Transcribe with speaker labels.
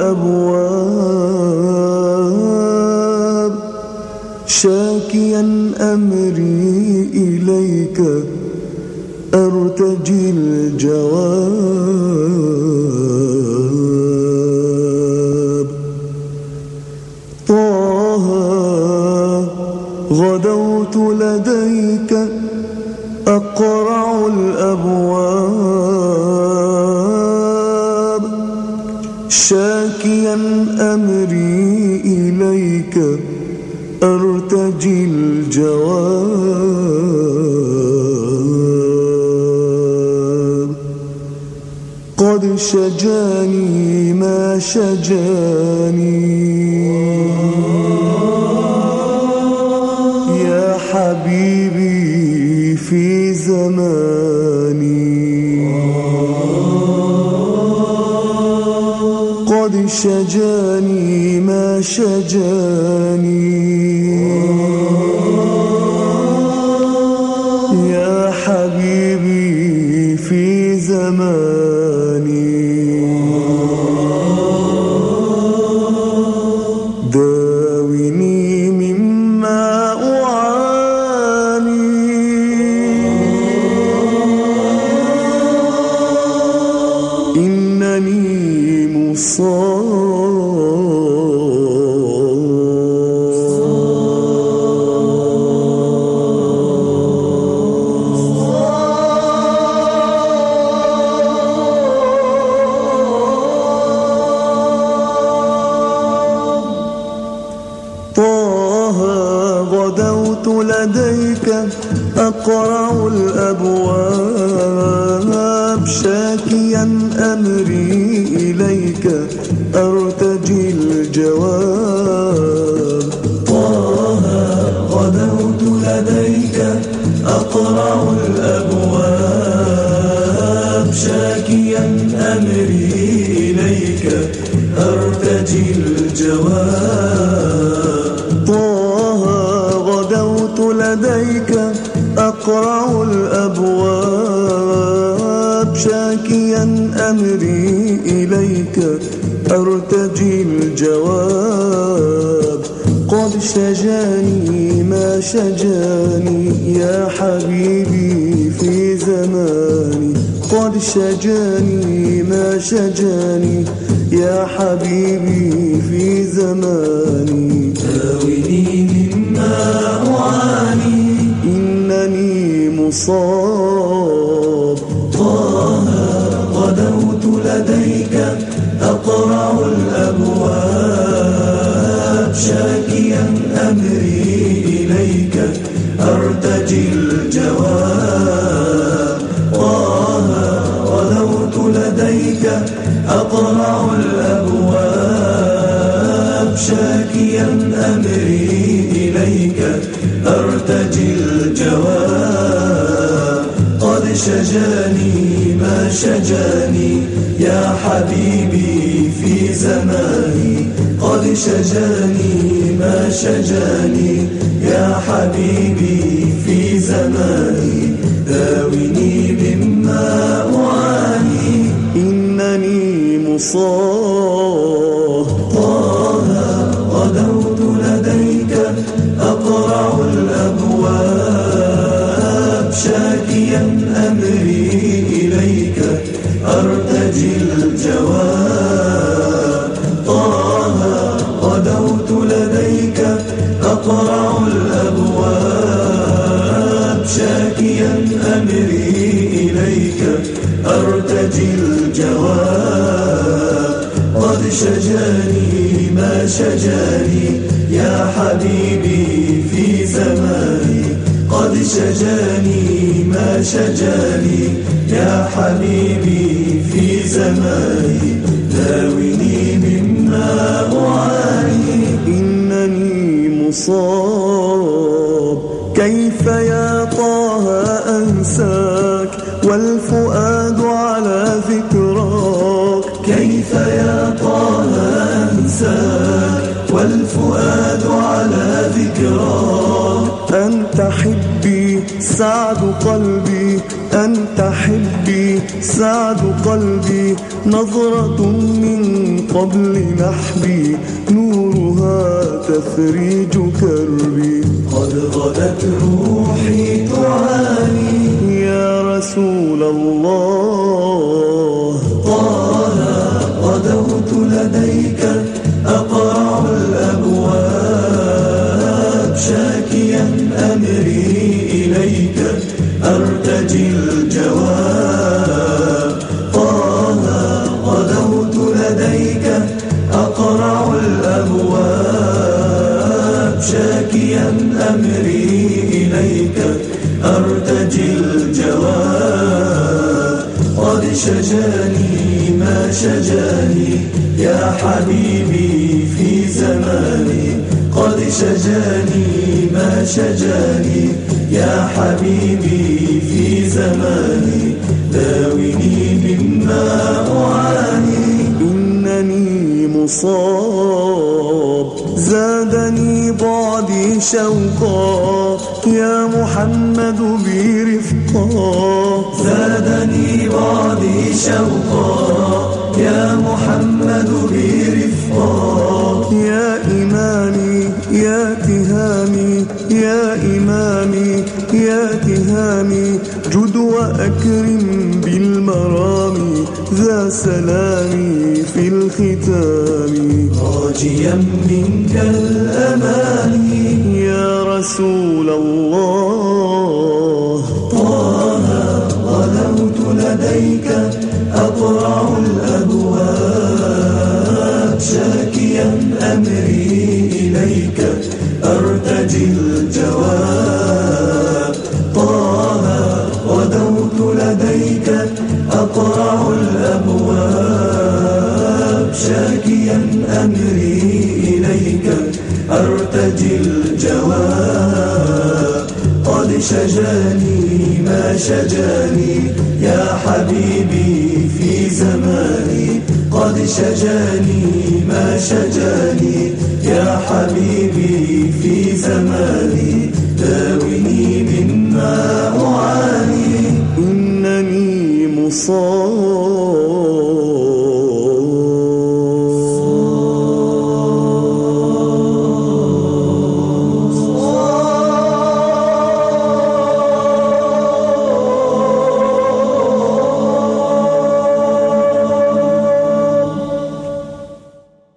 Speaker 1: الأبواب شاكيا أمري إليك أرتجي الجواب. طه غدوت لديك أقرع الأبواب شاكيا أمري إليك أرتجي الجواب. قد شجاني ما شجاني يا حبيبي في زماني. قد شجاني ما شجاني يا حبيبي في زماني. داويني مما أعاني إنني مصاب. طه غدوت لديك أقرع الأبواب شاكيا أمري إليك أرتجي الجواب.
Speaker 2: طه غدوت لديك أقرع الأبواب شاكيا أمري إليك أرتجي الجواب.
Speaker 1: طه غدوت لديك أقرع الأبواب شاكيا أمري إليك أرتجي الجواب. قد شجاني ما شجاني يا حبيبي في زماني. قد شجاني ما شجاني يا حبيبي في زماني.
Speaker 2: داويني مما أعاني
Speaker 1: إنني مصاب.
Speaker 2: طه غدوت لديك أقرع الأبواب شاكيا أمري إليك أرتجي الجواب. طه غدوت لديك أقرع الأبواب شاكيا أمري إليك أرتجي الجواب. قد شجاني ما شجاني يا حبيبي في زماني. قد شجاني ما شجاني يا حبيبي في زماني. داويني مما أعاني
Speaker 1: إنني مصاب.
Speaker 2: طه غدوت لديك أقرع الأبواب شاكيا أمري إليك أرتجي الجواب. طه غدوت لديك أقرع الأبواب شاكيا أمري إليك أرتجي الجواب. قد شجاني ما شجاني يا حبيبي في زماني. قد شجاني ما شجاني يا حبيبي في زماني. داويني مما أعاني
Speaker 1: إنني مصاب. كيف يا طه أنساك والفؤاد على ذكراك.
Speaker 2: كيف يا طه أنساك والفؤاد على ذكراك.
Speaker 1: أنت حبي سعد قلبي أنت حبي سعد قلبي نظرة من قبل نحبي نورها تفريج كربي
Speaker 2: قد غدت روحي تعاني
Speaker 1: يا رسول الله
Speaker 2: طه غدوت لديك أقرع الأبواب شاكيا أمري إليك أرتجي الجواب طه غدوت لديك أقرع الأبواب شاكيا أمري إليك أرتجي الجواب قد شجاني ما شجاني يا حبيبي في زماني قد شجاني ما شجاني يا حبيبي في زماني داويني مما أعاني
Speaker 1: إنني مصاب زادني بعدي شوقا يا محمد بي رفقا
Speaker 2: زادني بعدي شوقا يا محمد بي رفقا
Speaker 1: يا إمامي يا تهامي يا إمامي يا تهامي جد وأكرم بالمرام ذا سلامي في الختام
Speaker 2: راجيا منك الأماني
Speaker 1: يا رسول الله
Speaker 2: طه غدوت لديك أقرع الأبواب شاكيا أمري إليك أرتجي الجواب طه غدوت لديك أقرع الأبواب شاكيا أمري إليك أرتجي الجواب قد شجاني ما شجاني يا حبيبي في زماني قد شجاني ما شجاني يا حبيبي